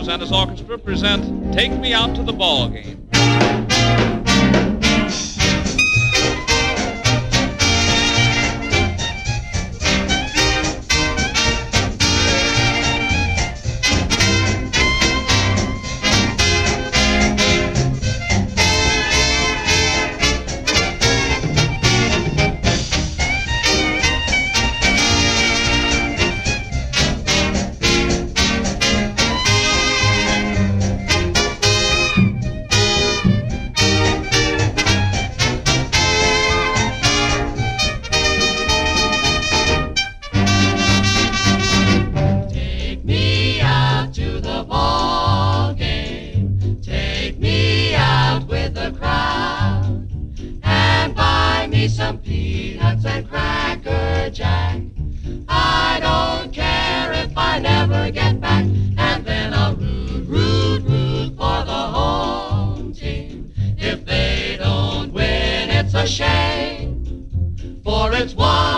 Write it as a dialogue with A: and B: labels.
A: and his orchestra present Take Me Out to the Ball Game.
B: Some peanuts and Cracker Jack. I don't care if I never get back. And then I'll root for the home team. If they don't win, it's a shame, for it's one